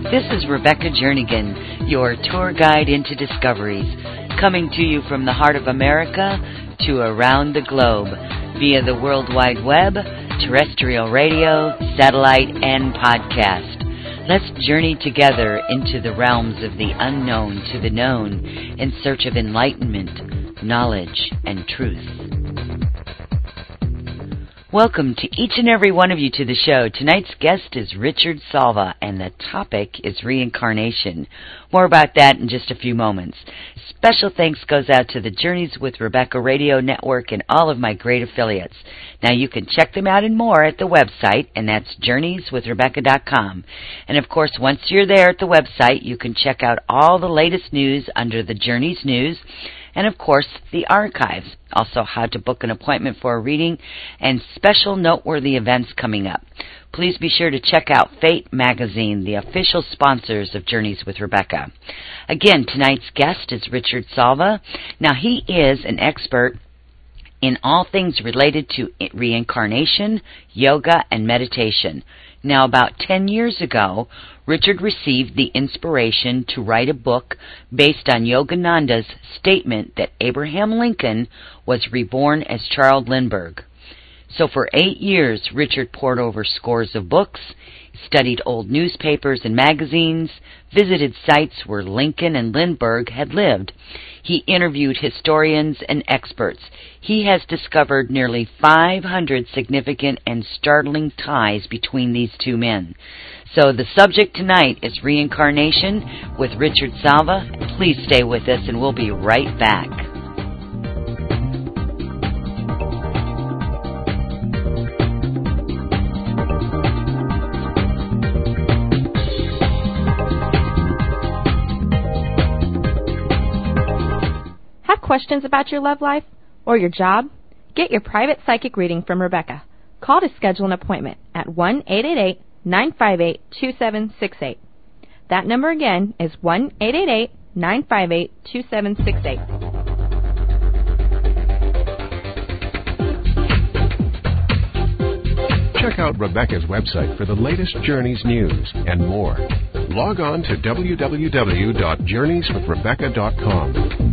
This is Rebecca Jernigan, your tour guide into discoveries, coming to you from the heart of America to around the globe via the World Wide Web, terrestrial radio, satellite, and podcast. Let's journey together into the realms of the unknown to the known in search of enlightenment, knowledge, and truth. Welcome to each and every one of you to the show. Tonight's guest is Richard Salva, and the topic is reincarnation. More about that in just a few moments. Special thanks goes out to the Journeys with Rebecca Radio Network and all of my great affiliates. Now you can check them out and more at the website, and that's journeyswithrebecca.com. And of course, once you're there at the website, you can check out all the latest news under the Journeys News, and of course, the archives. Also, how to book an appointment for a reading and special noteworthy events coming up. Please be sure to check out Fate Magazine, the official sponsors of Journeys with Rebecca. Again, tonight's guest is Richard Salva. Now, he is an expert in all things related to reincarnation, yoga, and meditation. Now, about 10 years ago, Richard received the inspiration to write a book based on Yogananda's statement that Abraham Lincoln was reborn as Charles Lindbergh. So for 8 years, Richard pored over scores of books, studied old newspapers and magazines, visited sites where Lincoln and Lindbergh had lived. He interviewed historians and experts. He has discovered nearly 500 significant and startling ties between these two men. So the subject tonight is reincarnation with Richard Salva. Please stay with us and we'll be right back. Questions about your love life or your job? Get your private psychic reading from Rebecca. Call to schedule an appointment at 1-888-958-2768. That number again is 1-888-958-2768. Check out Rebecca's website for the latest Journeys news and more. Log on to www.journeyswithrebecca.com.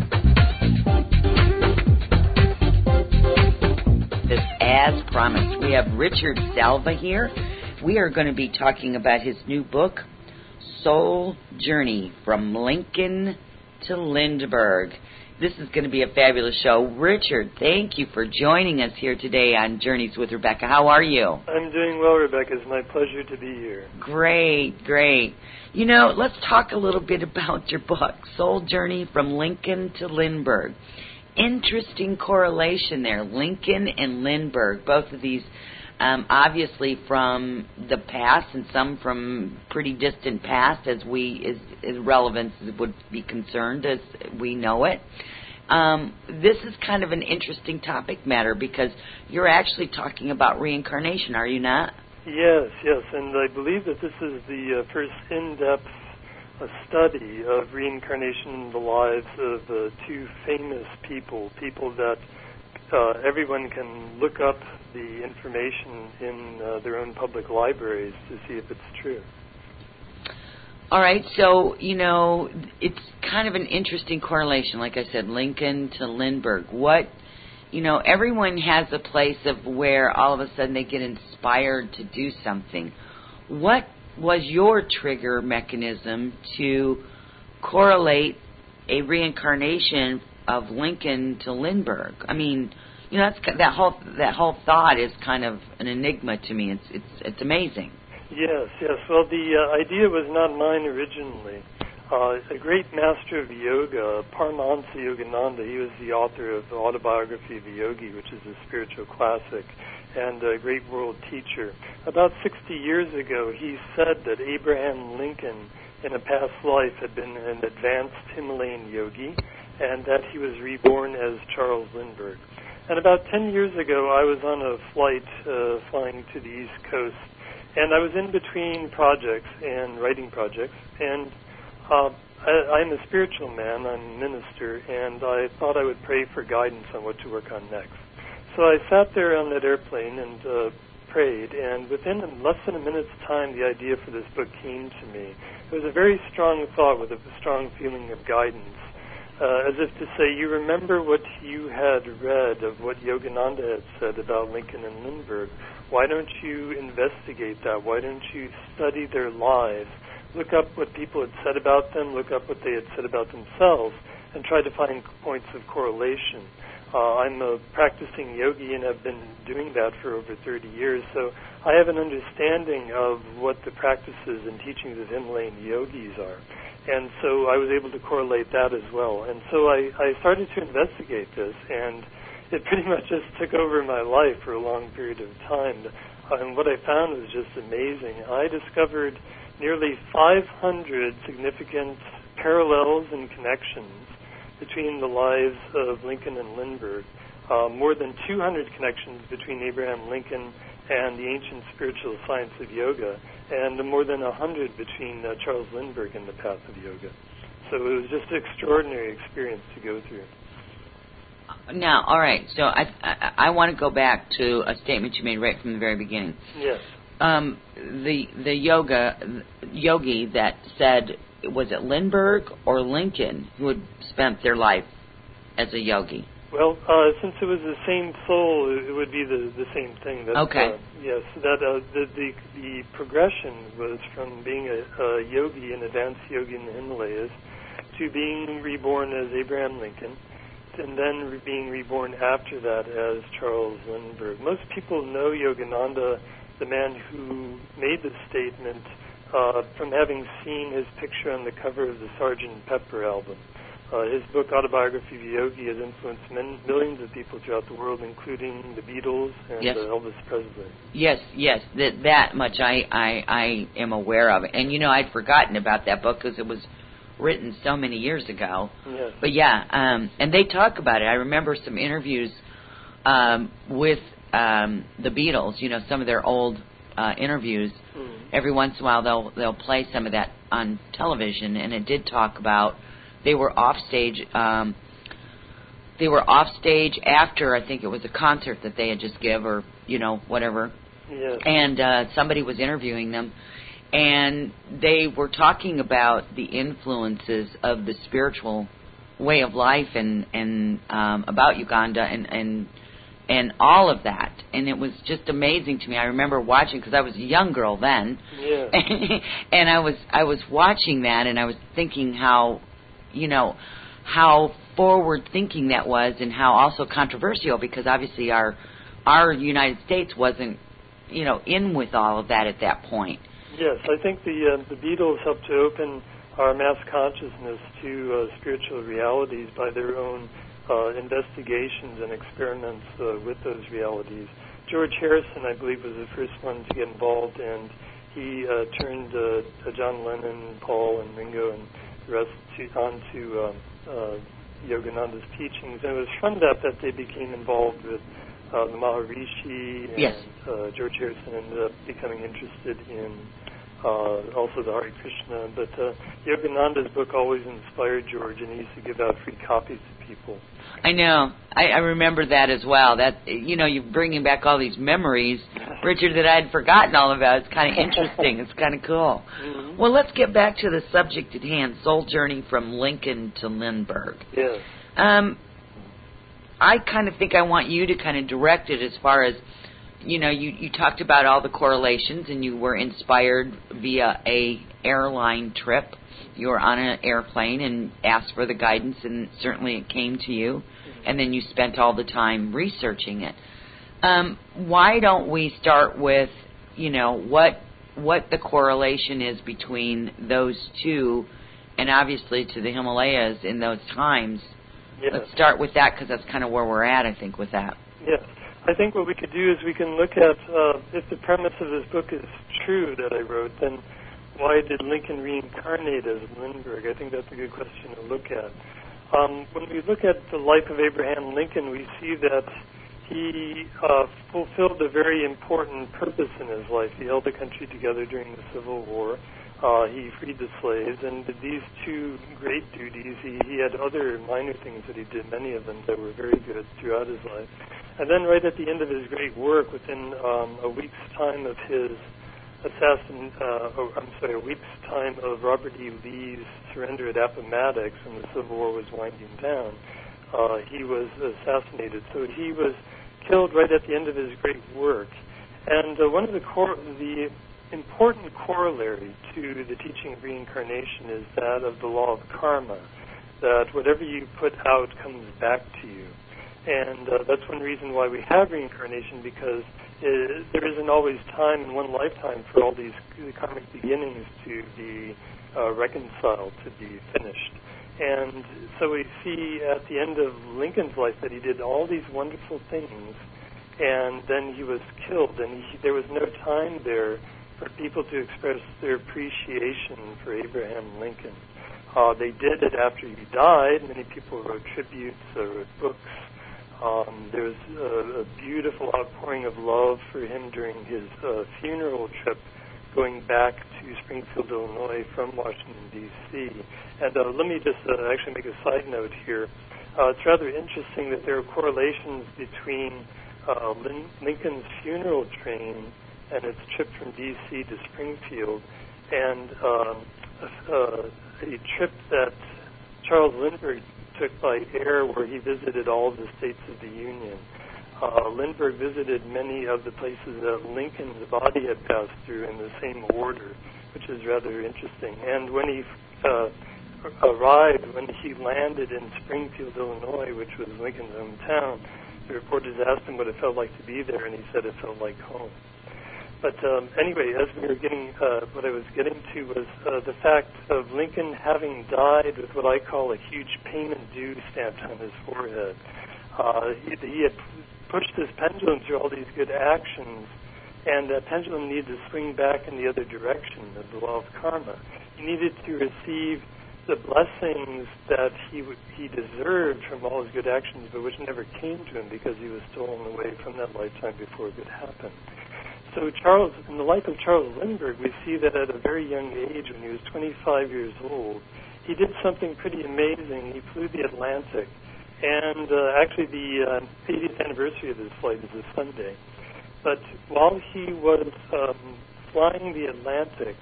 As promised, we have Richard Salva here. We are going to be talking about his new book, Soul Journey, From Lincoln to Lindbergh. This is going to be a fabulous show. Richard, thank you for joining us here today on Journeys with Rebecca. How are you? I'm doing well, Rebecca. It's my pleasure to be here. Great, great. You know, let's talk a little bit about your book, Soul Journey, From Lincoln to Lindbergh. Interesting correlation there, Lincoln and Lindbergh, both of these obviously from the past and some from pretty distant past as relevance would be concerned as we know it. This is kind of an interesting topic matter because you're actually talking about reincarnation, are you not? Yes, and I believe that this is the first in-depth a study of reincarnation in the lives of two famous people that everyone can look up the information in their own public libraries to see if it's true. All right, so, you know, it's kind of an interesting correlation, like I said, Lincoln to Lindbergh. Everyone has a place of where all of a sudden they get inspired to do something. What was your trigger mechanism to correlate a reincarnation of Lincoln to Lindbergh? I mean, that whole thought is kind of an enigma to me. It's amazing. Yes. Well, the idea was not mine originally. A great master of yoga, Paramahansa Yogananda, he was the author of the Autobiography of a Yogi, which is a spiritual classic, and a great world teacher. About 60 years ago, he said that Abraham Lincoln, in a past life, had been an advanced Himalayan yogi, and that he was reborn as Charles Lindbergh. And about 10 years ago, I was on a flight flying to the East Coast, and I was in between projects and writing projects, and I'm a spiritual man, I'm a minister, and I thought I would pray for guidance on what to work on next. So I sat there on that airplane and prayed, and within less than a minute's time, the idea for this book came to me. It was a very strong thought with a strong feeling of guidance, as if to say, you remember what you had read of what Yogananda had said about Lincoln and Lindbergh. Why don't you investigate that? Why don't you study their lives? Look up what people had said about them, look up what they had said about themselves, and try to find points of correlation. I'm a practicing yogi and have been doing that for over 30 years, so I have an understanding of what the practices and teachings of Himalayan yogis are. And so I was able to correlate that as well. And so I started to investigate this, and it pretty much just took over my life for a long period of time. And what I found was just amazing. I discovered nearly 500 significant parallels and connections between the lives of Lincoln and Lindbergh, more than 200 connections between Abraham Lincoln and the ancient spiritual science of yoga, and more than 100 between Charles Lindbergh and the path of yoga. So it was just an extraordinary experience to go through. Now, all right, so I want to go back to a statement you made right from the very beginning. Yes. The yogi that said, was it Lindbergh or Lincoln who had spent their life as a yogi? Well, since it was the same soul, it would be the same thing. That's, okay. Yes, that the progression was from being a yogi, an advanced yogi in the Himalayas, to being reborn as Abraham Lincoln, and then being reborn after that as Charles Lindbergh. Most people know Yogananda, the man who made the statement, from having seen his picture on the cover of the Sgt. Pepper album. His book, Autobiography of a Yogi, has influenced millions of people throughout the world, including the Beatles and yes. Elvis Presley. Yes, that much I am aware of. And, I'd forgotten about that book because it was written so many years ago. Yes. But, and they talk about it. I remember some interviews with the Beatles, some of their old interviews. Every once in a while they'll play some of that on television, and it did talk about they were off stage after, I think it was a concert that they had just give, or whatever. Yes. And somebody was interviewing them, and they were talking about the influences of the spiritual way of life and about Uganda and all of that, and it was just amazing to me. I remember watching, because I was a young girl then, yeah. and I was watching that, and I was thinking how forward thinking that was, and how also controversial, because obviously our United States wasn't in with all of that at that point. Yes, I think the Beatles helped to open our mass consciousness to spiritual realities by their own investigations and experiments with those realities. George Harrison, I believe, was the first one to get involved, and he turned John Lennon, Paul, and Ringo, and the rest onto Yogananda's teachings. And it was from that they became involved with the Maharishi, and yes. George Harrison ended up becoming interested in also the Hare Krishna. But Yogananda's book always inspired George, and he used to give out free copies to people. I know. I remember that as well. That you're bringing back all these memories, Richard, that I had forgotten all about. It's kind of interesting. It's kind of cool. Mm-hmm. Well, let's get back to the subject at hand, soul journey from Lincoln to Lindbergh. Yes. I kind of think I want you to kind of direct it as far as, you talked about all the correlations, and you were inspired via a airline trip. You were on an airplane and asked for the guidance, and certainly it came to you, and then you spent all the time researching it. Why don't we start with, what the correlation is between those two, and obviously to the Himalayas in those times? Yes. Let's start with that, because that's kind of where we're at, I think, with that. Yes. I think what we could do is we can look at, if the premise of this book is true that I wrote, then why did Lincoln reincarnate as Lindbergh? I think that's a good question to look at. When we look at the life of Abraham Lincoln, we see that he fulfilled a very important purpose in his life. He held the country together during the Civil War. He freed the slaves, and did these two great duties. He had other minor things that he did, many of them that were very good throughout his life. And then right at the end of his great work, within a week's time of his a week's time of Robert E. Lee's surrender at Appomattox when the Civil War was winding down, he was assassinated. So he was killed right at the end of his great work. And one of the important corollary to the teaching of reincarnation is that of the law of karma, that whatever you put out comes back to you. And that's one reason why we have reincarnation, because there isn't always time in one lifetime for all these karmic beginnings to be reconciled, to be finished. And so we see at the end of Lincoln's life that he did all these wonderful things, and then he was killed, and there was no time there for people to express their appreciation for Abraham Lincoln. They did it after he died. Many people wrote tributes, wrote books. There was a beautiful outpouring of love for him during his funeral trip going back to Springfield, Illinois from Washington, D.C. And let me just actually make a side note here. It's rather interesting that there are correlations between Lincoln's funeral train and its trip from D.C. to Springfield and a trip that Charles Lindbergh took by air where he visited all of the states of the Union. Lindbergh visited many of the places that Lincoln's body had passed through in the same order, which is rather interesting. And when he when he landed in Springfield, Illinois, which was Lincoln's hometown, the reporters asked him what it felt like to be there, and he said it felt like home. But anyway, as we were getting, what I was getting to was the fact of Lincoln having died with what I call a huge payment due stamped on his forehead. He had pushed his pendulum through all these good actions, and that pendulum needed to swing back in the other direction of the law of karma. He needed to receive the blessings that he deserved from all his good actions, but which never came to him because he was stolen away from that lifetime before it could happen. So in the life of Charles Lindbergh, we see that at a very young age, when he was 25 years old, he did something pretty amazing. He flew the Atlantic. And actually the 80th anniversary of his flight is a Sunday. But while he was flying the Atlantic,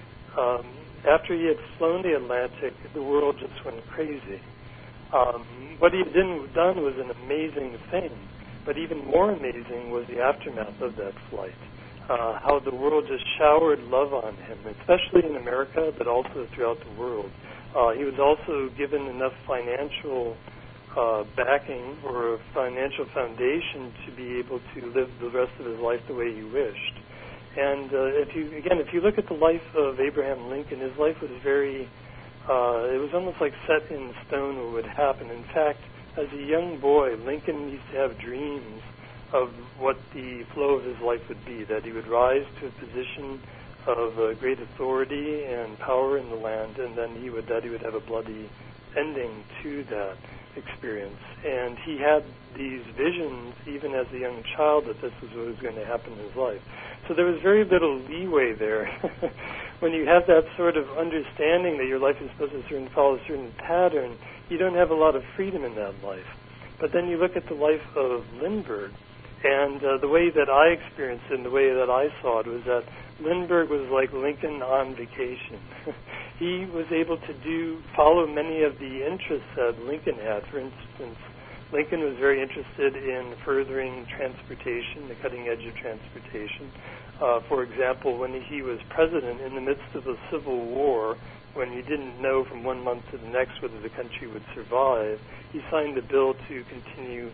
after he had flown the Atlantic, the world just went crazy. What he had done was an amazing thing. But even more amazing was the aftermath of that flight. How the world just showered love on him, especially in America, but also throughout the world. He was also given enough financial backing or a financial foundation to be able to live the rest of his life the way he wished. And if you look at the life of Abraham Lincoln, his life was very, it was almost like set in stone what would happen. In fact, as a young boy, Lincoln used to have dreams of what the flow of his life would be, that he would rise to a position of great authority and power in the land, and then he would have a bloody ending to that experience. And he had these visions, even as a young child, that this was what was going to happen in his life. So there was very little leeway there. When you have that sort of understanding that your life is supposed to follow a certain pattern, you don't have a lot of freedom in that life. But then you look at the life of Lindbergh, and the way that I experienced it and the way that I saw it was that Lindbergh was like Lincoln on vacation. He was able to follow many of the interests that Lincoln had. For instance, Lincoln was very interested in furthering transportation, the cutting edge of transportation. For example, when he was president in the midst of the Civil War, when he didn't know from one month to the next whether the country would survive, he signed a bill to continue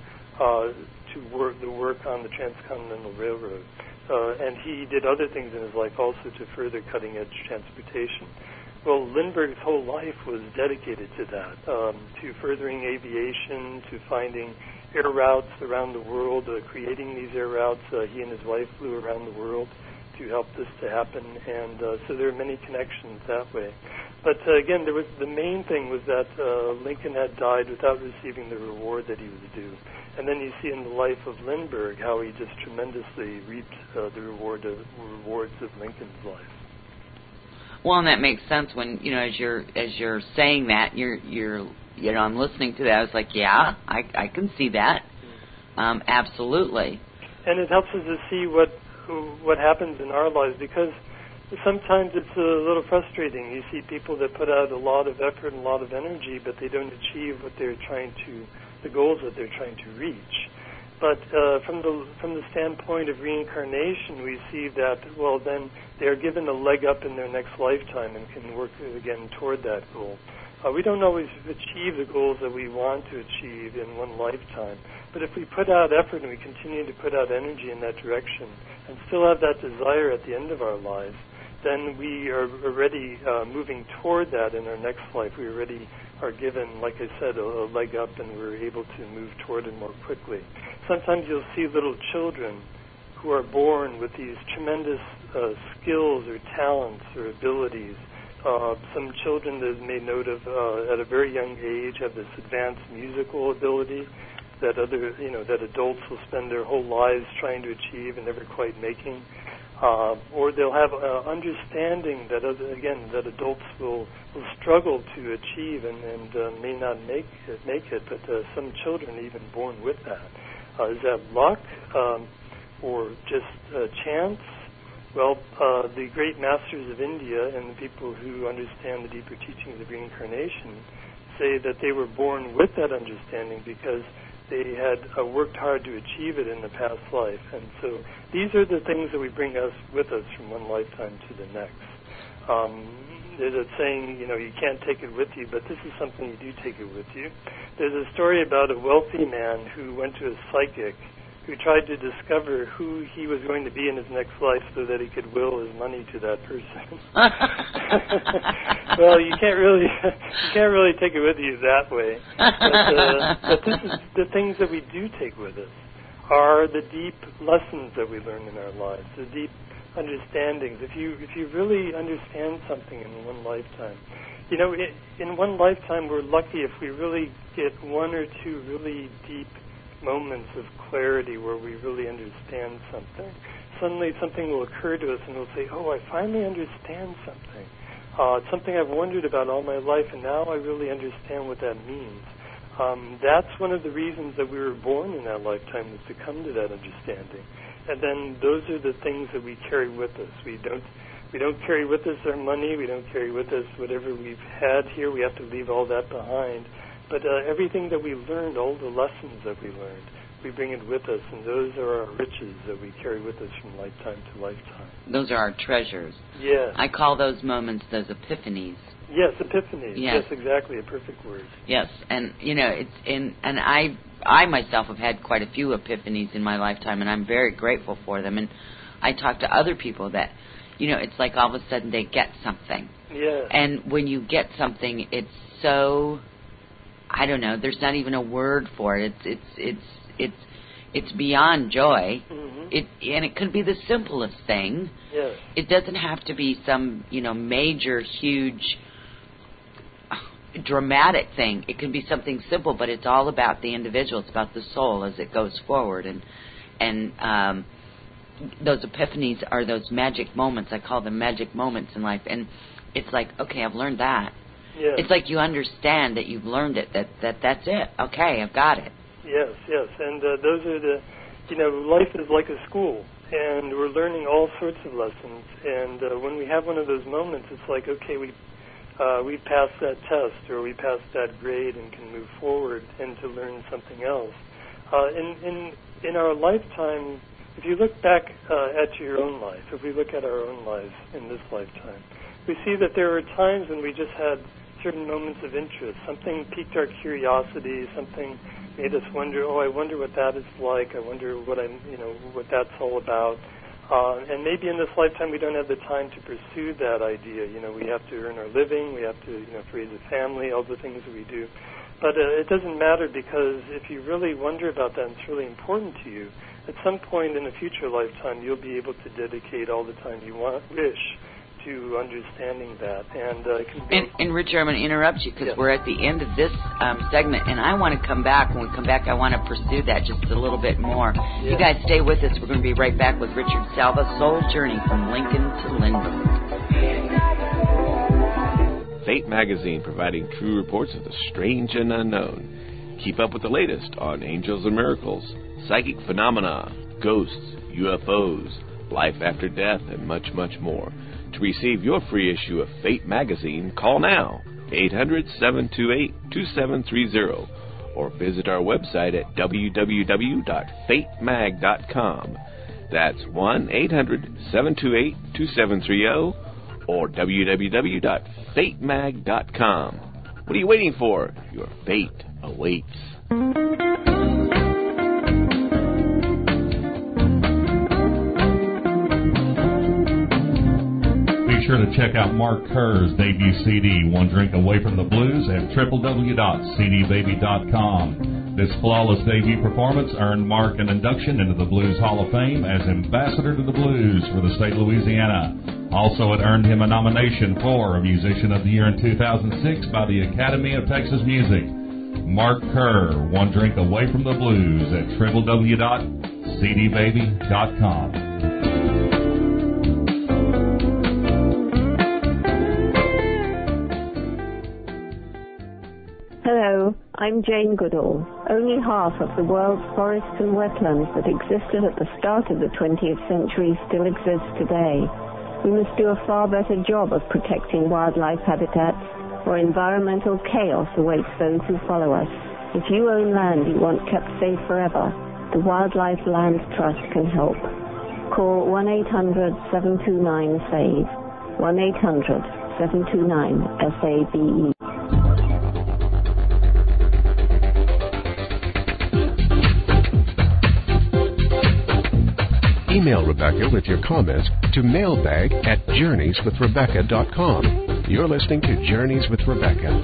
the work on the Transcontinental Railroad. And he did other things in his life also to further cutting-edge transportation. Well, Lindbergh's whole life was dedicated to that, to furthering aviation, to finding air routes around the world, creating these air routes. He and his wife flew around the world to help this to happen, and so there are many connections that way. But again, the main thing was that Lincoln had died without receiving the reward that he was due. And then you see in the life of Lindbergh how he just tremendously reaped the rewards of Lincoln's life. Well, and that makes sense when, as you're saying that, I'm listening to that. I was like, yeah, I can see that. Absolutely. And it helps us to see what happens in our lives, because sometimes it's a little frustrating. You see people that put out a lot of effort and a lot of energy, but they don't achieve the goals that they're trying to reach. But from the standpoint of reincarnation, we see that, well, then they are given a leg up in their next lifetime and can work again toward that goal. We don't always achieve the goals that we want to achieve in one lifetime. But if we put out effort and we continue to put out energy in that direction and still have that desire at the end of our lives, then we are already moving toward that in our next life. We already are given, like I said, a leg up, and we're able to move toward it more quickly. Sometimes you'll see little children who are born with these tremendous skills or talents or abilities. Some children that made note of at a very young age have this advanced musical ability that that adults will spend their whole lives trying to achieve and never quite making. Or they'll have understanding that adults will struggle to achieve and may not make it. But some children are even born with that. Is that luck or just chance? Well, the great masters of India and the people who understand the deeper teachings of reincarnation say that they were born with that understanding because they had worked hard to achieve it in the past life. And so these are the things that we bring with us from one lifetime to the next. There's a saying, you can't take it with you, but this is something you do take it with you. There's a story about a wealthy man who went to a psychic who tried to discover who he was going to be in his next life so that he could will his money to that person. Well, you can't really take it with you that way. But this is the things that we do take with us are the deep lessons that we learn in our lives, the deep understandings. If you really understand something in one lifetime, in one lifetime we're lucky if we really get one or two really deep moments of clarity where we really understand something. Suddenly something will occur to us and we'll say, oh, I finally understand something. It's something I've wondered about all my life, and now I really understand what that means. That's one of the reasons that we were born in that lifetime, was to come to that understanding. And then those are the things that we carry with us. We don't carry with us our money. We don't carry with us whatever we've had here. We have to leave all that behind. But everything that we learned, all the lessons that we learned, we bring it with us, and those are our riches that we carry with us from lifetime to lifetime. Those are our treasures. Yes. I call those moments those epiphanies. Yes, epiphanies. Yes, exactly, a perfect word. Yes, and I myself have had quite a few epiphanies in my lifetime, and I'm very grateful for them. And I talk to other people that, it's like all of a sudden they get something. Yeah. And when you get something, it's so, I don't know, there's not even a word for it. It's beyond joy. Mm-hmm. And it could be the simplest thing. Yes. It doesn't have to be some, major, huge, dramatic thing. It can be something simple, but it's all about the individual. It's about the soul as it goes forward. And those epiphanies are those magic moments. I call them magic moments in life. And it's like, okay, I've learned that. Yes. It's like you understand that you've learned it, that's it. Okay, I've got it. Yes. And those are the, life is like a school, and we're learning all sorts of lessons. And when we have one of those moments, it's like, okay, we passed that test, or we passed that grade, and can move forward and to learn something else. In our lifetime, if you look back at your own life, if we look at our own lives in this lifetime, we see that there were times when we just had certain moments of interest. Something piqued our curiosity. Something made us wonder, I wonder what that is like. I wonder what that's all about. And maybe in this lifetime we don't have the time to pursue that idea. We have to earn our living. We have to, raise a family, all the things that we do. But it doesn't matter, because if you really wonder about that and it's really important to you, at some point in a future lifetime you'll be able to dedicate all the time you wish to understanding that. And Richard, I'm going to interrupt you because yes. We're at the end of this segment, and I want to come back. When we come back, I want to pursue that just a little bit more. Yes. You guys stay with us. We're going to be right back with Richard Salva, Soul Journey from Lincoln to Lindbergh. Fate Magazine, providing true reports of the strange and unknown. Keep up with the latest on Angels and Miracles psychic phenomena, ghosts, UFOs, life after death, and much, much more. To receive your free issue of Fate magazine, call now, 800-728-2730, or visit our website at www.fatemag.com. That's 1-800-728-2730, or www.fatemag.com. What are you waiting for? Your fate awaits. Be sure to check out Mark Kerr's debut CD, One Drink Away from the Blues, at www.cdbaby.com. This flawless debut performance earned Mark an induction into the Blues Hall of Fame as Ambassador to the Blues for the state of Louisiana. Also, it earned him a nomination for Musician of the Year in 2006 by the Academy of Texas Music. Mark Kerr, One Drink Away from the Blues, at www.cdbaby.com. Hello, I'm Jane Goodall. Only half of the world's forests and wetlands that existed at the start of the 20th century still exist today. We must do a far better job of protecting wildlife habitats, or environmental chaos awaits those who follow us. If you own land you want kept safe forever, the Wildlife Land Trust can help. Call 1-800-729-SAVE, 1-800-729-SAVE. Email Rebecca with your comments to mailbag@journeyswithrebecca.com. You're listening to Journeys with Rebecca.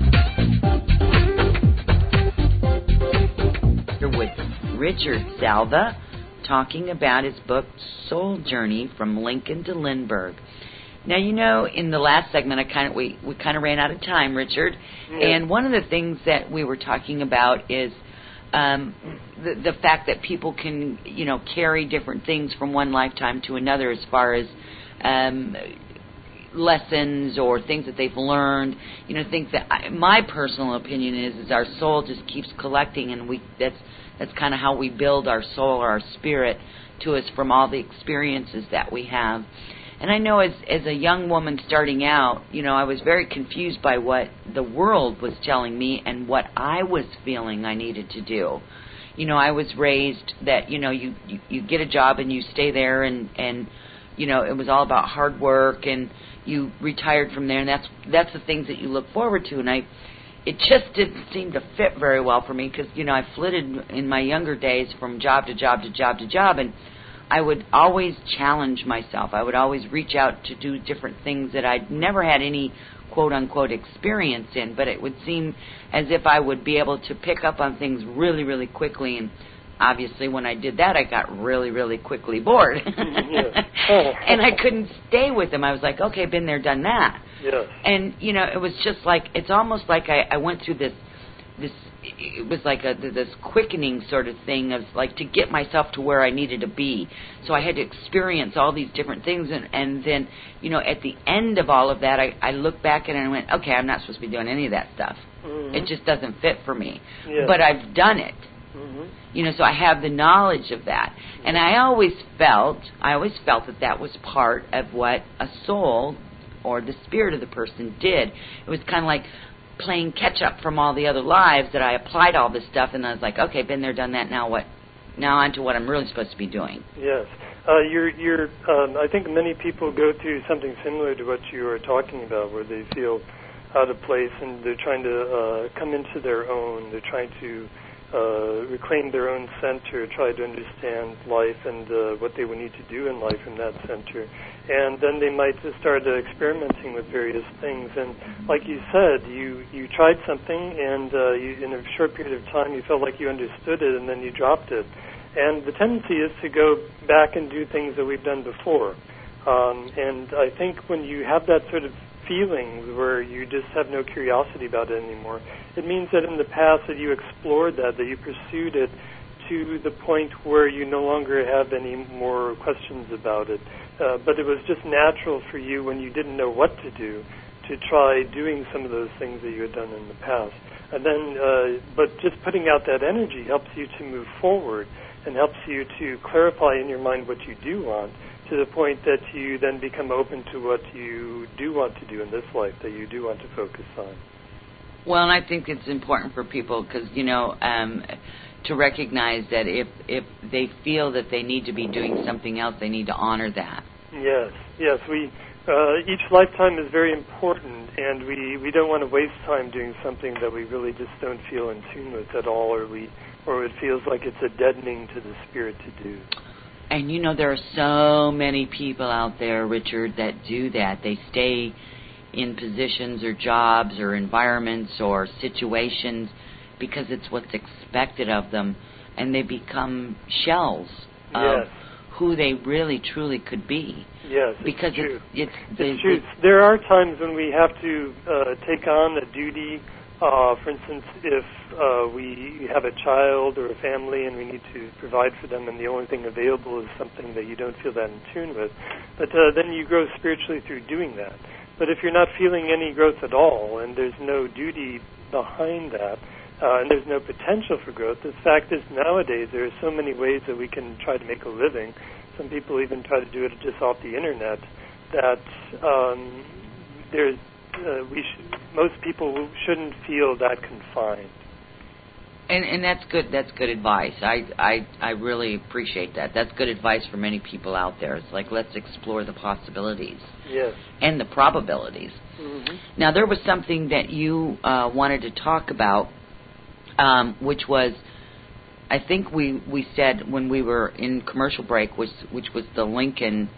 Here with Richard Salva, talking about his book Soul Journey from Lincoln to Lindbergh. Now, you know, in the last segment, we kind of ran out of time, Richard. Yeah. And one of the things that we were talking about is the fact that people can, you know, carry different things from one lifetime to another as far as lessons or things that they've learned. You know, things that my personal opinion is our soul just keeps collecting, and that's kind of how we build our soul or our spirit to us from all the experiences that we have. And I know as a young woman starting out, you know, I was very confused by what the world was telling me and what I was feeling I needed to do. You know, I was raised that, you know, you get a job and you stay there and you know, it was all about hard work, and you retired from there, and that's the things that you look forward to. And it just didn't seem to fit very well for me because, you know, I flitted in my younger days from job to job to job to job, and I would always challenge myself. I would always reach out to do different things that I'd never had any quote-unquote experience in, but it would seem as if I would be able to pick up on things really, really quickly. And obviously when I did that, I got really, really quickly bored. And I couldn't stay with them. I was like, okay, been there, done that. Yes. And, you know, it was just like, it's almost like I went through this, it was like this quickening sort of thing of like to get myself to where I needed to be. So I had to experience all these different things, and then, you know, at the end of all of that, I looked back and I went, okay, I'm not supposed to be doing any of that stuff. Mm-hmm. It just doesn't fit for me. Yes. But I've done it. Mm-hmm. You know, so I have the knowledge of that. And I always felt that was part of what a soul or the spirit of the person did. It was kind of like playing catch up from all the other lives that I applied all this stuff, and I was like, okay, been there, done that. Now what? Now on to what I'm really supposed to be doing. Yes, I think many people go through something similar to what you are talking about, where they feel out of place and they're trying to come into their own. They're trying to reclaim their own center, try to understand life and what they would need to do in life in that center. And then they might just start experimenting with various things. And like you said, you tried something, and in a short period of time you felt like you understood it, and then you dropped it. And the tendency is to go back and do things that we've done before. And I think when you have that sort of feeling where you just have no curiosity about it anymore, it means that in the past that you explored that you pursued it to the point where you no longer have any more questions about it. But it was just natural for you when you didn't know what to do to try doing some of those things that you had done in the past. And then, but just putting out that energy helps you to move forward and helps you to clarify in your mind what you do want, to the point that you then become open to what you do want to do in this life, that you do want to focus on. Well, and I think it's important for people because, to recognize that if they feel that they need to be doing something else, they need to honor that. Yes. Each lifetime is very important, and we don't want to waste time doing something that we really just don't feel in tune with at all, or it feels like it's a deadening to the spirit to do. And there are so many people out there, Richard, that do that. They stay in positions or jobs or environments or situations because it's what's expected of them, and they become shells of who they really truly could be. Yes, because it's true. There are times when we have to take on a duty. For instance, if we have a child or a family and we need to provide for them, and the only thing available is something that you don't feel that in tune with, but then you grow spiritually through doing that. But if you're not feeling any growth at all, and there's no duty behind that, and there's no potential for growth, the fact is nowadays there are so many ways that we can try to make a living. Some people even try to do it just off the internet. That most people shouldn't feel that confined. And that's good. That's good advice. I really appreciate that. That's good advice for many people out there. It's like, let's explore the possibilities. Yes. And the probabilities. Mm-hmm. Now, there was something that you wanted to talk about, which was, I think we said when we were in commercial break, which was the Lincoln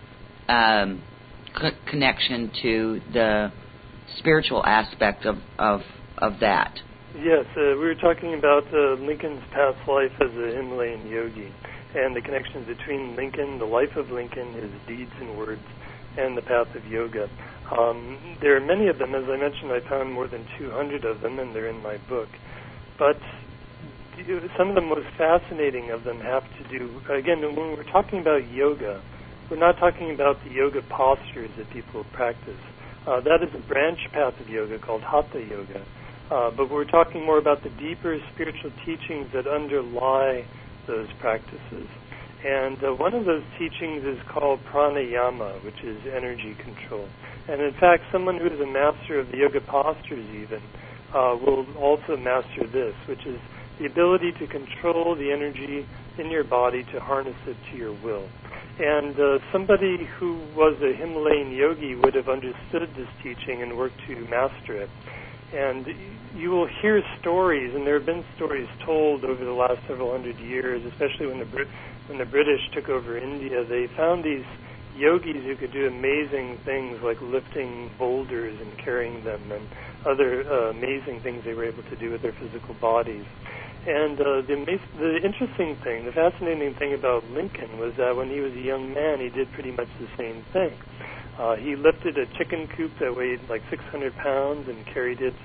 connection to the spiritual aspect of that. Yes, we were talking about Lincoln's past life as a Himalayan yogi, and the connection between Lincoln, the life of Lincoln, his deeds and words, and the path of yoga. There are many of them. As I mentioned, I found more than 200 of them, and they're in my book. But some of the most fascinating of them have to do, again, when we're talking about yoga, we're not talking about the yoga postures that people practice. That is a branch path of yoga called Hatha Yoga. But we're talking more about the deeper spiritual teachings that underlie those practices. And one of those teachings is called pranayama, which is energy control. And in fact, someone who is a master of the yoga postures even will also master this, which is the ability to control the energy in your body, to harness it to your will. And somebody who was a Himalayan yogi would have understood this teaching and worked to master it. And you will hear stories, and there have been stories told over the last several hundred years, especially when the British took over India. They found these yogis who could do amazing things like lifting boulders and carrying them, and other amazing things they were able to do with their physical bodies. And the interesting thing, the fascinating thing about Lincoln was that when he was a young man, he did pretty much the same thing. He lifted a chicken coop that weighed like 600 pounds and carried it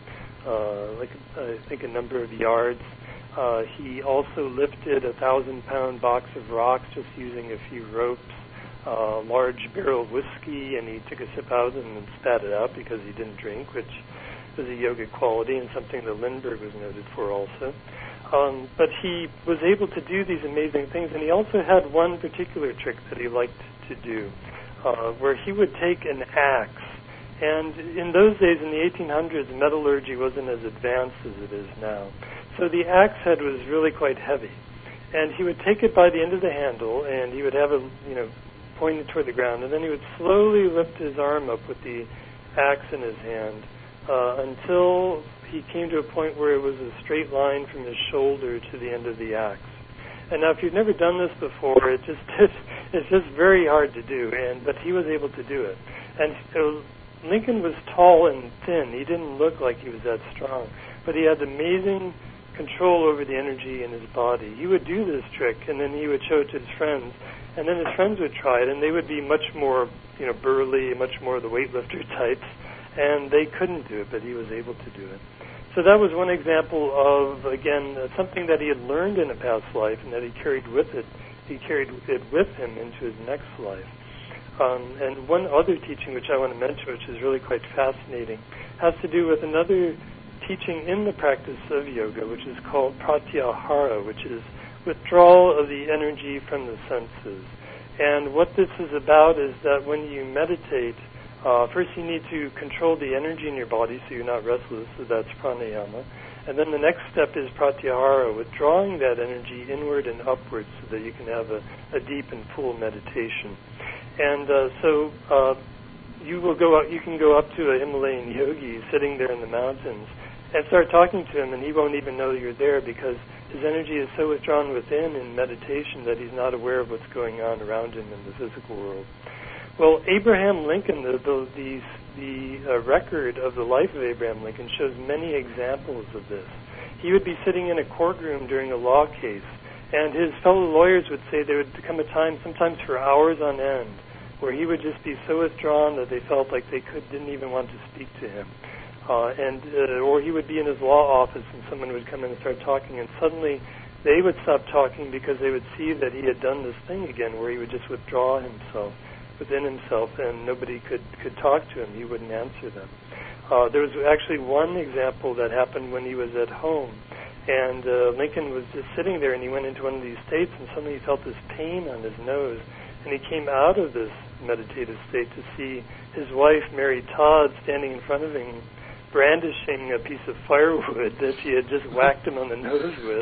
I think a number of yards. He also lifted a 1,000-pound box of rocks just using a few ropes, a large barrel of whiskey, and he took a sip out and then spat it out because he didn't drink, which was a yogic quality and something that Lindbergh was noted for also. But he was able to do these amazing things, and he also had one particular trick that he liked to do, where he would take an axe. And in those days, in the 1800s, metallurgy wasn't as advanced as it is now. So the axe head was really quite heavy. And he would take it by the end of the handle, and he would have it, pointed toward the ground, and then he would slowly lift his arm up with the axe in his hand until he came to a point where it was a straight line from his shoulder to the end of the axe. And now, if you've never done this before, it's just very hard to do. But he was able to do it. And so Lincoln was tall and thin. He didn't look like he was that strong, but he had amazing control over the energy in his body. He would do this trick, and then he would show it to his friends, and then his friends would try it, and they would be much more, burly, much more the weightlifter types, and they couldn't do it, but he was able to do it. So that was one example of, again, something that he had learned in a past life, and that he carried with it. He carried it with him into his next life. And one other teaching which I want to mention, which is really quite fascinating, has to do with another teaching in the practice of yoga, which is called pratyahara, which is withdrawal of the energy from the senses. And what this is about is that when you meditate, first you need to control the energy in your body so you're not restless, so that's pranayama. And then the next step is pratyahara, withdrawing that energy inward and upwards so that you can have a deep and full meditation. And you can go up to a Himalayan yogi sitting there in the mountains and start talking to him, and he won't even know you're there because his energy is so withdrawn within in meditation that he's not aware of what's going on around him in the physical world. Well, Abraham Lincoln, the record of the life of Abraham Lincoln shows many examples of this. He would be sitting in a courtroom during a law case, and his fellow lawyers would say there would come a time, sometimes for hours on end, where he would just be so withdrawn that they felt like they didn't even want to speak to him. Or he would be in his law office and someone would come in and start talking, and suddenly they would stop talking because they would see that he had done this thing again where he would just withdraw himself within himself and nobody could talk to him. He wouldn't answer them. There was actually one example that happened when he was at home, and Lincoln was just sitting there and he went into one of these states and suddenly he felt this pain on his nose, and he came out of this meditative state to see his wife, Mary Todd, standing in front of him, brandishing a piece of firewood that she had just whacked him on the nose with,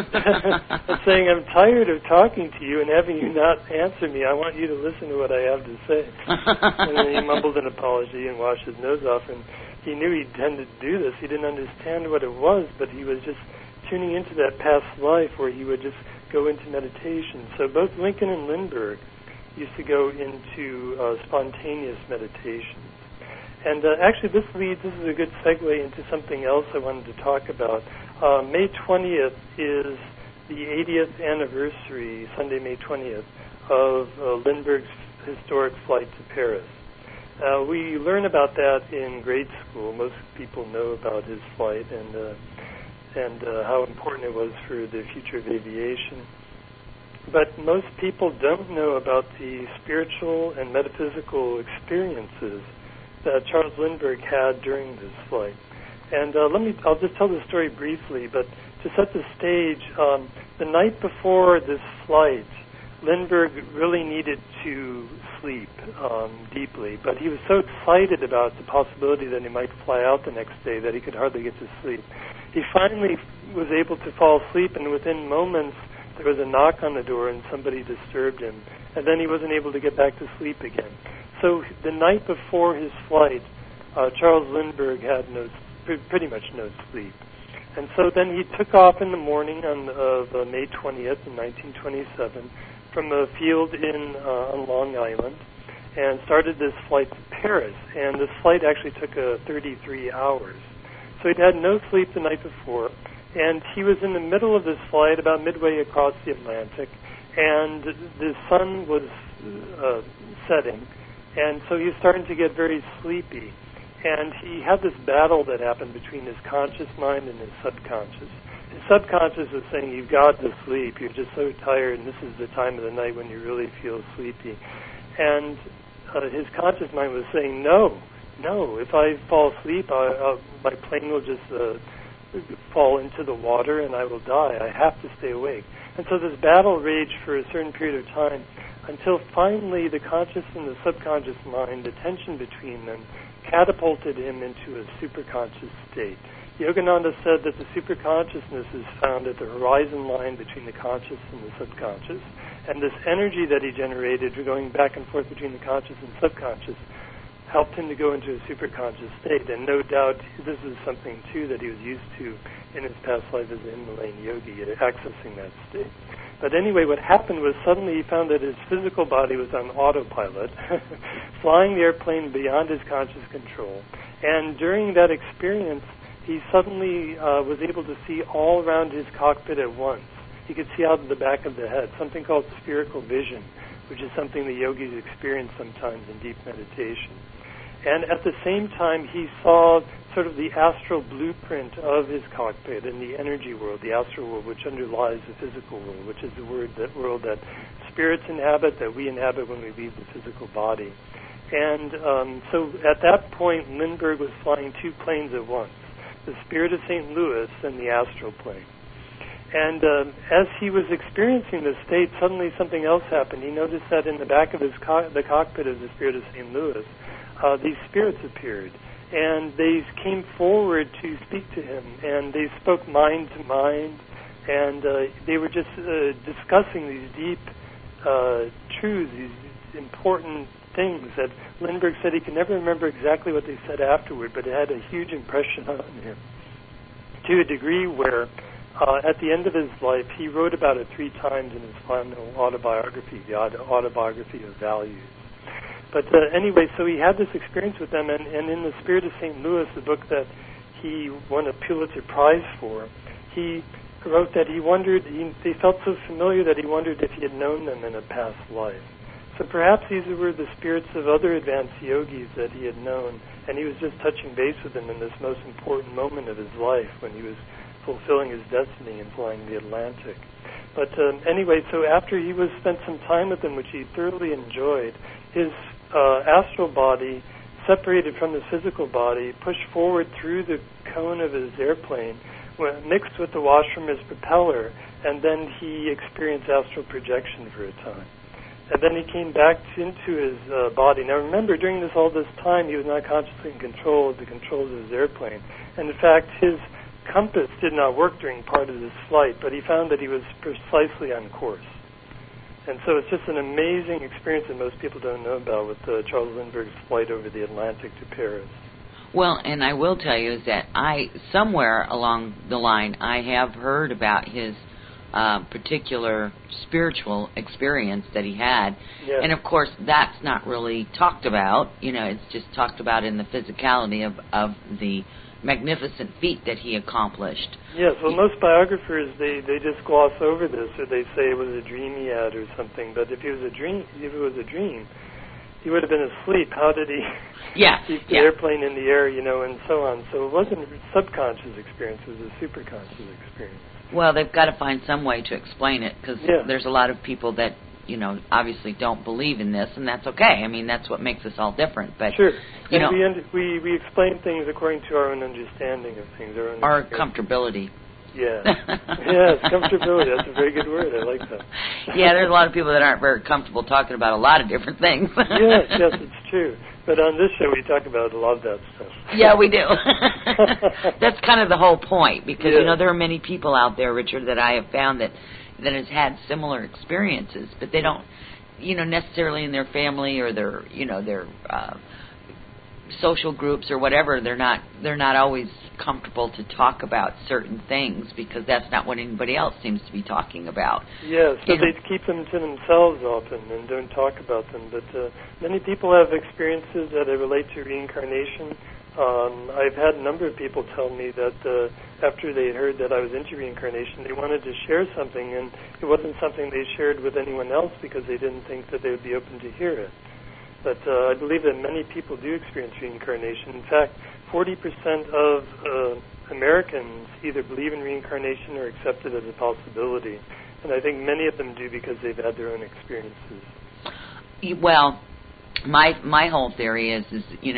and saying, "I'm tired of talking to you and having you not answer me. I want you to listen to what I have to say." And then he mumbled an apology and washed his nose off, and he knew he intended to do this. He didn't understand what it was, but he was just tuning into that past life where he would just go into meditation. So both Lincoln and Lindbergh used to go into spontaneous meditation. And actually this is a good segue into something else I wanted to talk about. May 20th is the 80th anniversary, Sunday, May 20th, of Lindbergh's historic flight to Paris. We learn about that in grade school. Most people know about his flight and how important it was for the future of aviation. But most people don't know about the spiritual and metaphysical experiences that Charles Lindbergh had during this flight. And I'll just tell the story briefly, but to set the stage, the night before this flight, Lindbergh really needed to sleep deeply, but he was so excited about the possibility that he might fly out the next day that he could hardly get to sleep. He finally was able to fall asleep, and within moments there was a knock on the door and somebody disturbed him, and then he wasn't able to get back to sleep again. So the night before his flight, Charles Lindbergh had pretty much no sleep. And so then he took off in the morning of May 20th in 1927 from a field on Long Island and started this flight to Paris. And this flight actually took 33 hours. So he'd had no sleep the night before, and he was in the middle of this flight about midway across the Atlantic, and the sun was setting. And so he was starting to get very sleepy. And he had this battle that happened between his conscious mind and his subconscious. His subconscious was saying, "You've got to sleep. You're just so tired, and this is the time of the night when you really feel sleepy." And his conscious mind was saying, no, if I fall asleep, my plane will just fall into the water and I will die. I have to stay awake. And so this battle raged for a certain period of time until finally the conscious and the subconscious mind, the tension between them, catapulted him into a superconscious state. Yogananda said that the superconsciousness is found at the horizon line between the conscious and the subconscious, and this energy that he generated going back and forth between the conscious and subconscious helped him to go into a superconscious state. And no doubt this is something too that he was used to in his past life as a Himalayan yogi, accessing that state. But anyway, what happened was suddenly he found that his physical body was on autopilot, flying the airplane beyond his conscious control. And during that experience, he suddenly was able to see all around his cockpit at once. He could see out of the back of the head, something called spherical vision, which is something the yogis experience sometimes in deep meditation. And at the same time, he saw sort of the astral blueprint of his cockpit in the energy world, the astral world, which underlies the physical world, which is the world that spirits inhabit, that we inhabit when we leave the physical body. And so at that point, Lindbergh was flying two planes at once. the spirit of St. Louis, and the astral plane. And as he was experiencing this state, suddenly something else happened. He noticed that in the back of the cockpit of the spirit of St. Louis, these spirits appeared. And they came forward to speak to him, and they spoke mind to mind, and they were just discussing these deep truths, these important things that Lindbergh said he could never remember exactly what they said afterward, but it had a huge impression on him, to a degree where at the end of his life, he wrote about it 3 times in his final autobiography, the Autobiography of Values. But anyway, so he had this experience with them, and in The Spirit of St. Louis, the book that he won a Pulitzer Prize for, he wrote that he wondered, they felt so familiar that he wondered if he had known them in a past life. So perhaps these were the spirits of other advanced yogis that he had known, and he was just touching base with them in this most important moment of his life when he was fulfilling his destiny and flying the Atlantic. But anyway, so after he spent some time with them, which he thoroughly enjoyed, his astral body separated from the physical body, pushed forward through the cone of his airplane, mixed with the washroom as propeller, and then he experienced astral projection for a time. And then he came back into his body. Now remember, during all this time, he was not consciously in control of the controls of his airplane. And in fact, his compass did not work during part of this flight, but he found that he was precisely on course. And so it's just an amazing experience that most people don't know about with Charles Lindbergh's flight over the Atlantic to Paris. Well, and I will tell you is that somewhere along the line, I have heard about his particular spiritual experience that he had. Yes. And, of course, that's not really talked about. It's just talked about in the physicality of the magnificent feat that he accomplished. Yes, well, most biographers, they just gloss over this, or they say it was a dream he had or something. But if it was a dream, he would have been asleep. How did he keep the airplane in the air, and so on? So it wasn't a subconscious experience, it was a superconscious experience. Well, they've got to find some way to explain it, because there's a lot of people that, obviously don't believe in this, and that's okay. I mean, that's what makes us all different. But sure. We explain things according to our own understanding of things, our comfortability. Yeah. Yes, comfortability. That's a very good word. I like that. Yeah, there's a lot of people that aren't very comfortable talking about a lot of different things. Yes, it's true. But on this show, we talk about a lot of that stuff. Yeah, we do. That's kind of the whole point, because, there are many people out there, Richard, that I have found that has had similar experiences, but they don't, necessarily in their family or their social groups or whatever, they're not always comfortable to talk about certain things, because that's not what anybody else seems to be talking about. Yes, but they keep them to themselves often and don't talk about them. But many people have experiences that relate to reincarnation. I've had a number of people tell me that after they heard that I was into reincarnation, they wanted to share something, and it wasn't something they shared with anyone else because they didn't think that they would be open to hear it. But I believe that many people do experience reincarnation. In fact, 40% of Americans either believe in reincarnation or accept it as a possibility. And I think many of them do because they've had their own experiences. Well, my whole theory is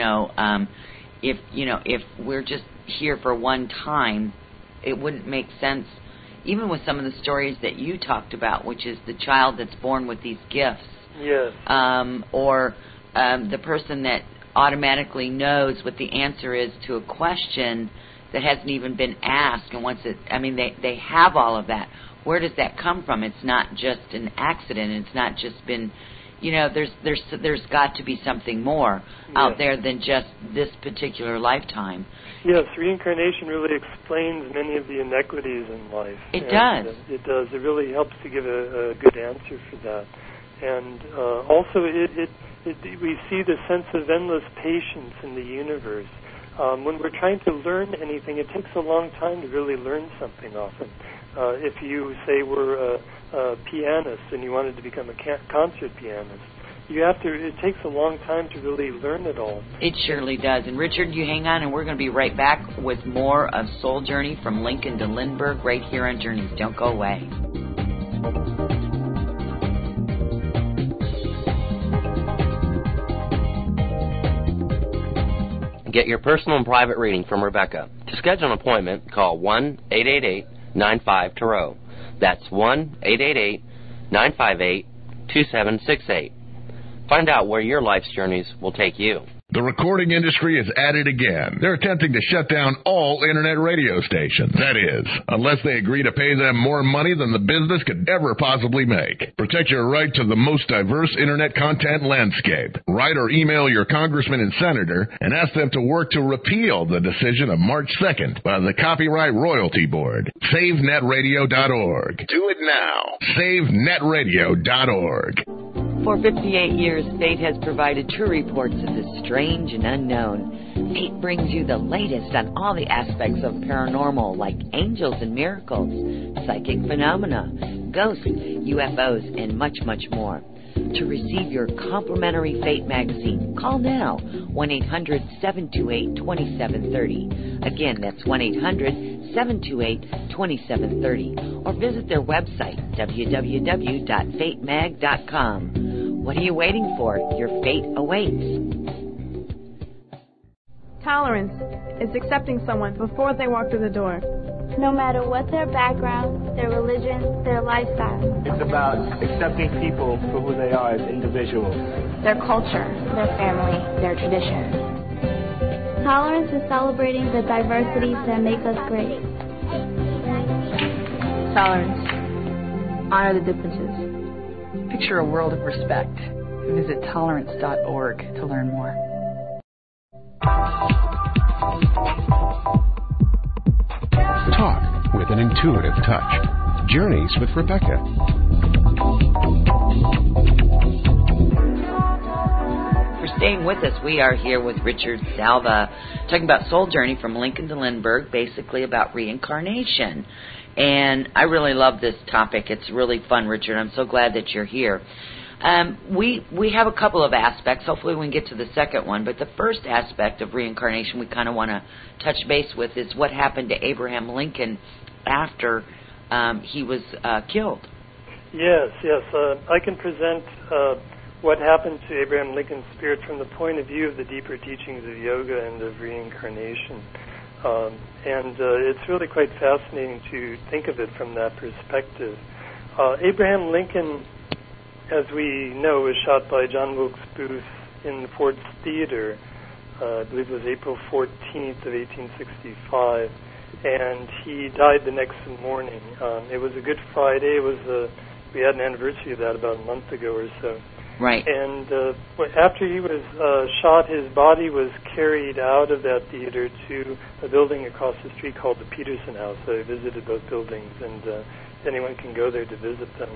if we're just here for one time, it wouldn't make sense, even with some of the stories that you talked about, which is the child that's born with these gifts. Yes. Or the person that automatically knows what the answer is to a question that hasn't even been asked, and they have all of that. Where does that come from? It's not just an accident. It's not just been, there's got to be something more out there than just this particular lifetime. Yes, reincarnation really explains many of the inequities in life. It does. It does. It really helps to give a good answer for that. And also, we see the sense of endless patience in the universe. When we're trying to learn anything, it takes a long time to really learn something often. If you, say, were a pianist and you wanted to become a concert pianist, it takes a long time to really learn it all. It surely does. And Richard, you hang on, and we're going to be right back with more of Soul Journey from Lincoln to Lindbergh right here on Journeys. Don't go away. and get your personal and private reading from Rebecca. To schedule an appointment, call 1-888-95-TAROT. That's 1-888-958-2768. Find out where your life's journeys will take you. The recording industry is at it again. They're attempting to shut down all internet radio stations. That is, unless they agree to pay them more money than the business could ever possibly make. Protect your right to the most diverse internet content landscape. Write or email your congressman and senator and ask them to work to repeal the decision of March 2nd by the Copyright Royalty Board. SaveNetRadio.org. Do it now. SaveNetRadio.org. For 58 years, Fate has provided true reports of the strange and unknown. Fate brings you the latest on all the aspects of paranormal, like angels and miracles, psychic phenomena, ghosts, UFOs, and much, much more. To receive your complimentary Fate magazine, call now, 1-800-728-2730. Again, that's 1-800-728-2730. Or visit their website, www.fatemag.com. What are you waiting for? Your fate awaits. Tolerance is accepting someone before they walk through the door. No matter what their background, their religion, their lifestyle. It's about accepting people for who they are as individuals. Their culture, their family, their traditions. Tolerance is celebrating the diversities that make us great. Tolerance. Honor the differences. Picture a world of respect. Visit tolerance.org to learn more. Talk with an intuitive touch. Journeys with Rebecca. For staying with us, we are here with Richard Salva, talking about Soul Journey from Lincoln to Lindbergh, basically about reincarnation. And I really love this topic. It's really fun, Richard. I'm so glad that you're here. We have a couple of aspects. Hopefully we can get to the second one. But the first aspect of reincarnation we kind of want to touch base with is what happened to Abraham Lincoln after he was killed. Yes. I can present what happened to Abraham Lincoln's spirit from the point of view of the deeper teachings of yoga and of reincarnation. It's really quite fascinating to think of it from that perspective. Abraham Lincoln, as we know, was shot by John Wilkes Booth in the Ford's Theater, I believe it was April 14th of 1865, and he died the next morning. It was a Good Friday. We had an anniversary of that about a month ago or so. Right. And after he was shot, his body was carried out of that theater to a building across the street called the Peterson House. I visited both buildings, and anyone can go there to visit them.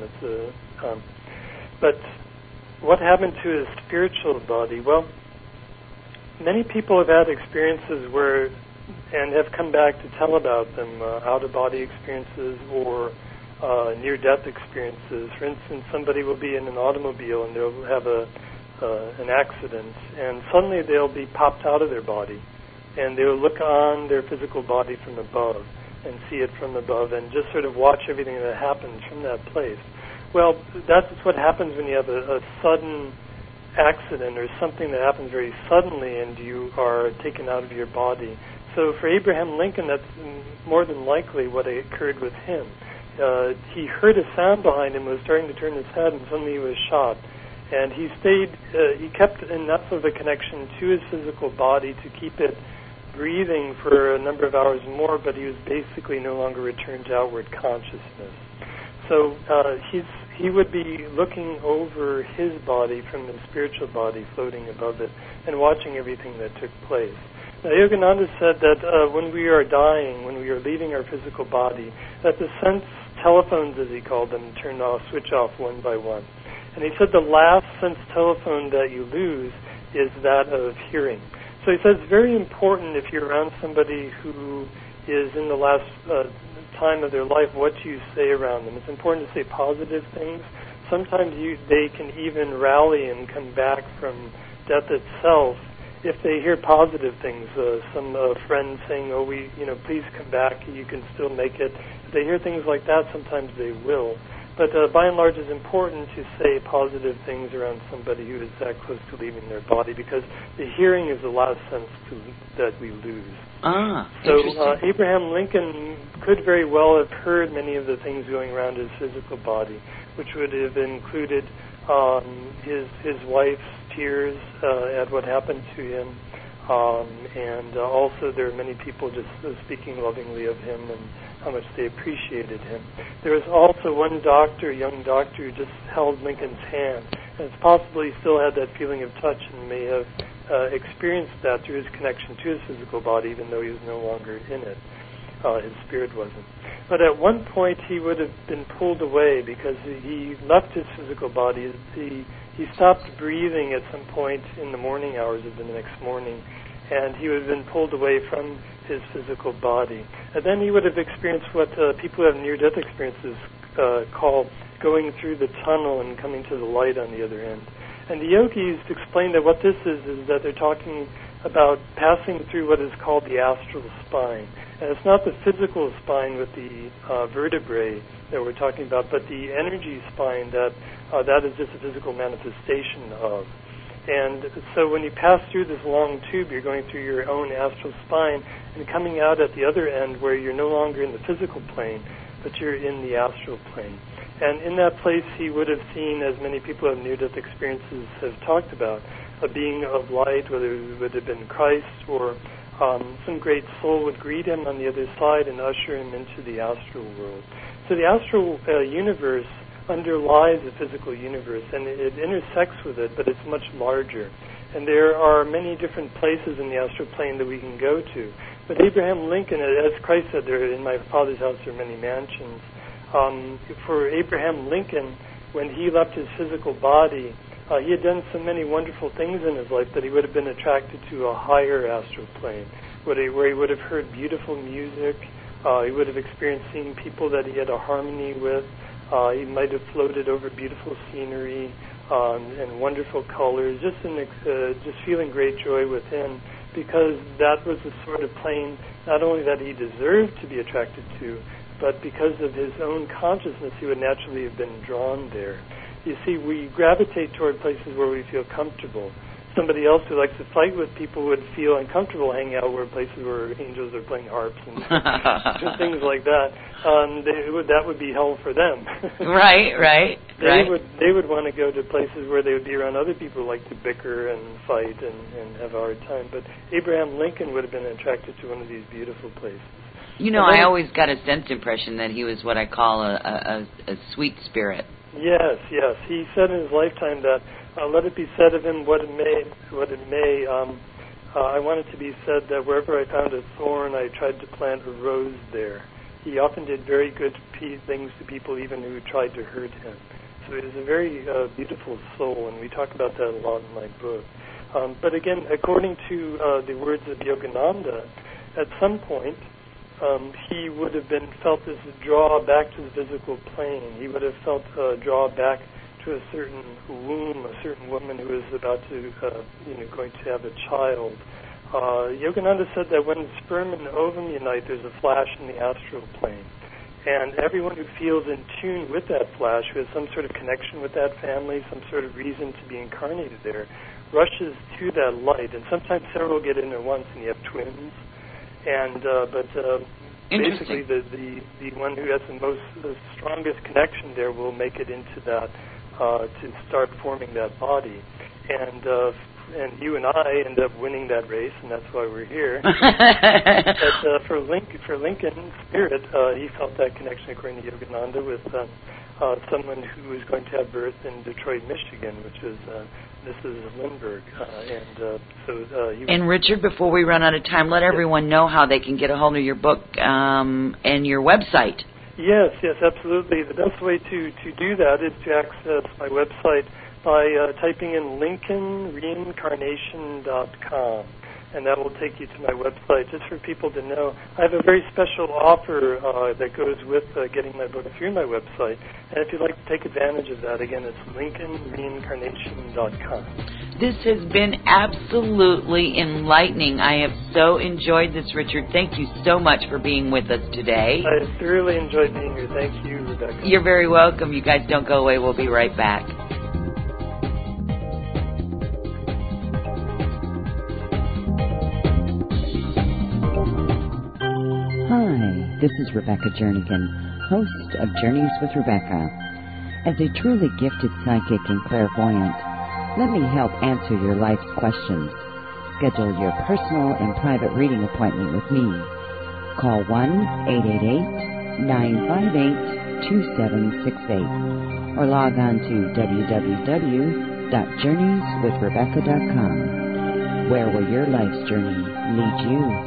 But what happened to his spiritual body? Well, many people have had experiences and have come back to tell about them, out-of-body experiences or near-death experiences. For instance, somebody will be in an automobile and they'll have an accident, and suddenly they'll be popped out of their body, and they'll look on their physical body from above and see it from above and just sort of watch everything that happens from that place. Well, that's what happens when you have a sudden accident or something that happens very suddenly and you are taken out of your body. So for Abraham Lincoln, that's more than likely what occurred with him. He heard a sound behind him, was starting to turn his head, and suddenly he was shot. And he kept enough of a connection to his physical body to keep it breathing for a number of hours more, but he was basically no longer returned to outward consciousness. So he would be looking over his body from the spiritual body floating above it and watching everything that took place. Now, Yogananda said that when we are dying, when we are leaving our physical body, that the sense telephones, as he called them, switch off one by one. And he said the last sense telephone that you lose is that of hearing. So he says it's very important if you're around somebody who is in the last time of their life, what you say around them. It's important to say positive things. Sometimes they can even rally and come back from death itself if they hear positive things. Some friend saying, please come back, you can still make it. If they hear things like that, sometimes they will. But by and large, it's important to say positive things around somebody who is that close to leaving their body, because the hearing is the last sense that we lose. So Abraham Lincoln could very well have heard many of the things going around his physical body, which would have included his wife's tears at what happened to him, and also there are many people just speaking lovingly of him and how much they appreciated him. There was also one doctor, young doctor, who just held Lincoln's hand, and it's possible he still had that feeling of touch and may have experienced that through his connection to his physical body, even though he was no longer in it. His spirit wasn't. But at one point he would have been pulled away because he left his physical body. He stopped breathing at some point in the morning hours of the next morning, and he would have been pulled away from his physical body. And then he would have experienced what people who have near-death experiences call going through the tunnel and coming to the light on the other end. And the yogis explain that what this is that they're talking about passing through what is called the astral spine. And it's not the physical spine with the vertebrae that we're talking about, but the energy spine that is just a physical manifestation of. And so when you pass through this long tube, you're going through your own astral spine and coming out at the other end where you're no longer in the physical plane, but you're in the astral plane. And in that place, he would have seen, as many people who have near-death experiences have talked about, a being of light, whether it would have been Christ or some great soul would greet him on the other side and usher him into the astral world. So the astral universe underlies the physical universe, and it intersects with it, but it's much larger. And there are many different places in the astral plane that we can go to. But Abraham Lincoln, as Christ said, there in my Father's house are many mansions. For Abraham Lincoln, when he left his physical body, he had done so many wonderful things in his life that he would have been attracted to a higher astral plane, where he would have heard beautiful music. He would have experienced seeing people that he had a harmony with. He might have floated over beautiful scenery and wonderful colors, just feeling great joy within, because that was the sort of plane not only that he deserved to be attracted to, but because of his own consciousness, he would naturally have been drawn there. You see, we gravitate toward places where we feel comfortable. Somebody else who likes to fight with people would feel uncomfortable hanging out where places where angels are playing harps and things like that. That would be hell for them. Right. They would want to go to places where they would be around other people who like to bicker and fight and have a hard time. But Abraham Lincoln would have been attracted to one of these beautiful places. You know, I always got a sense impression that he was what I call a sweet spirit. Yes. He said in his lifetime that let it be said of him what it may. I want it to be said that wherever I found a thorn, I tried to plant a rose there. He often did very good things to people, even who tried to hurt him. So he was a very beautiful soul, and we talk about that a lot in my book. But again, according to the words of Yogananda, at some point, he would have felt this draw back to the physical plane. He would have felt draw back to a certain womb, a certain woman who was about to, going to have a child. Yogananda said that when sperm and ovum unite, there's a flash in the astral plane. And everyone who feels in tune with that flash, who has some sort of connection with that family, some sort of reason to be incarnated there, rushes to that light. And sometimes several get in there once and you have twins. And basically the one who has the strongest connection there will make it into that to start forming that body. And you and I end up winning that race, and that's why we're here. But for Lincoln's spirit, he felt that connection, according to Yogananda, with someone who was going to have birth in Detroit, Michigan, which was Mrs. Lindbergh. And Richard, before we run out of time, let everyone know how they can get a hold of your book and your website. Yes, absolutely. The best way to do that is to access my website by typing in LincolnReincarnation.com. and that will take you to my website. Just for people to know, I have a very special offer that goes with getting my book through my website. And if you'd like to take advantage of that, again, it's LincolnReincarnation.com. This has been absolutely enlightening. I have so enjoyed this, Richard. Thank you so much for being with us today. I thoroughly enjoyed being here. Thank you, Rebecca. You're very welcome. You guys don't go away. We'll be right back. Hi, this is Rebecca Jernigan, host of Journeys with Rebecca. As a truly gifted psychic and clairvoyant, let me help answer your life's questions. Schedule your personal and private reading appointment with me. Call 1-888-958-2768 or log on to www.journeyswithrebecca.com. Where will your life's journey lead you?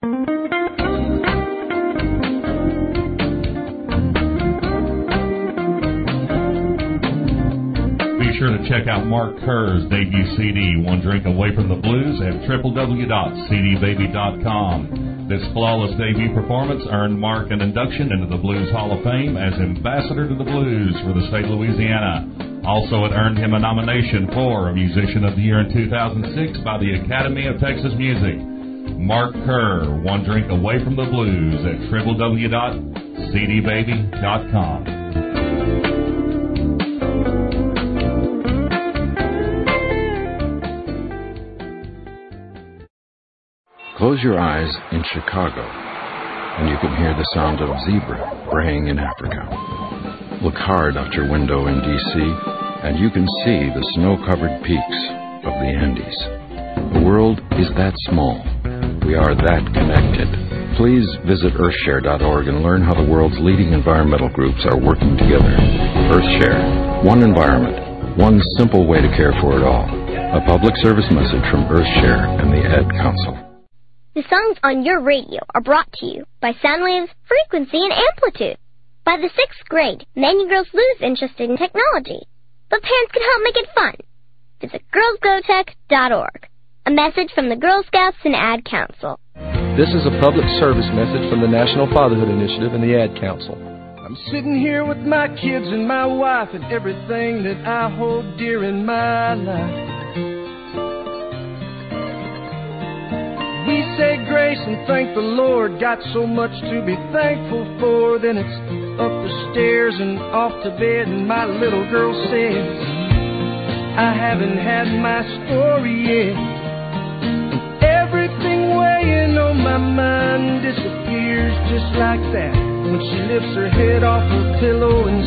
Be sure to check out Mark Kerr's debut CD, One Drink Away from the Blues, at www.cdbaby.com. This flawless debut performance earned Mark an induction into the Blues Hall of Fame as Ambassador to the Blues for the state of Louisiana. Also, it earned him a nomination for a Musician of the Year in 2006 by the Academy of Texas Music. Mark Kerr, One Drink Away from the Blues, at www.cdbaby.com. Close your eyes in Chicago, and you can hear the sound of zebra braying in Africa. Look hard out your window in D.C., and you can see the snow-covered peaks of the Andes. The world is that small. We are that connected. Please visit earthshare.org and learn how the world's leading environmental groups are working together. Earthshare. One environment. One simple way to care for it all. A public service message from Earthshare and the Ad Council. The songs on your radio are brought to you by Soundwave's Frequency and Amplitude. By the 6th grade, men and girls lose interest in technology, but parents can help make it fun. Visit girlsgotech.org. A message from the Girl Scouts and Ad Council. This is a public service message from the National Fatherhood Initiative and the Ad Council. I'm sitting here with my kids and my wife and everything that I hold dear in my life. We say grace and thank the Lord, got so much to be thankful for. Then it's up the stairs and off to bed, and my little girl says, I haven't had my story yet. And everything weighing on my mind disappears just like that when she lifts her head off her pillow and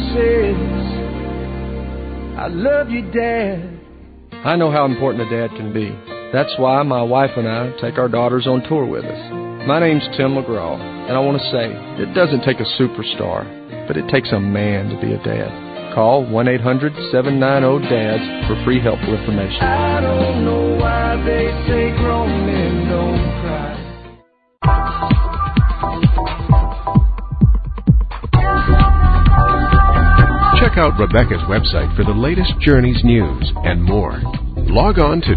says, I love you, Dad. I know how important a dad can be. That's why my wife and I take our daughters on tour with us. My name's Tim McGraw, and I want to say, it doesn't take a superstar, but it takes a man to be a dad. Call 1-800-790-DADS for free helpful information. I don't know why they say grown men don't cry. Check out Rebecca's website for the latest Journeys news and more. Log on to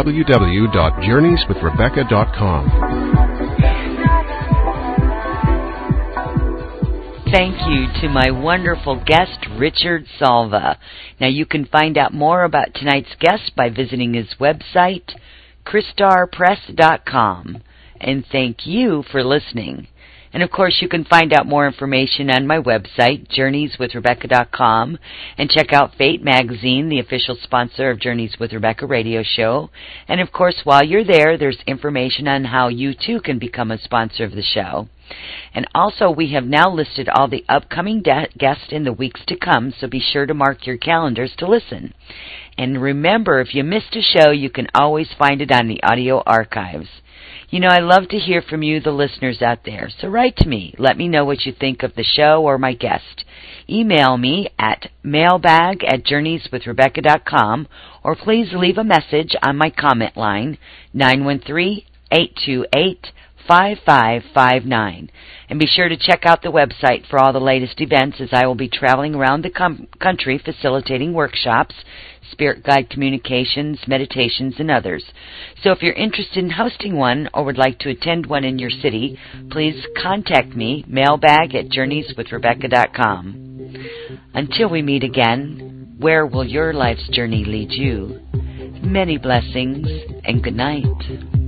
www.journeyswithrebecca.com. Thank you to my wonderful guest, Richard Salva. Now, you can find out more about tonight's guest by visiting his website, ChristarPress.com. And thank you for listening. And, of course, you can find out more information on my website, JourneysWithRebecca.com, and check out Fate Magazine, the official sponsor of Journeys with Rebecca radio show. And, of course, while you're there, there's information on how you, too, can become a sponsor of the show. And also, we have now listed all the upcoming guests in the weeks to come, so be sure to mark your calendars to listen. And remember, if you missed a show, you can always find it on the audio archives. You know, I love to hear from you, the listeners out there, so write to me. Let me know what you think of the show or my guest. Email me at mailbag@journeyswithrebecca.com, or please leave a message on my comment line, 913-828-5682. 5559. And be sure to check out the website for all the latest events, as I will be traveling around the country facilitating workshops, spirit guide communications, meditations, and others. So if you're interested in hosting one or would like to attend one in your city, please contact me, mailbag@journeyswithrebecca.com. Until we meet again, where will your life's journey lead you? Many blessings and good night.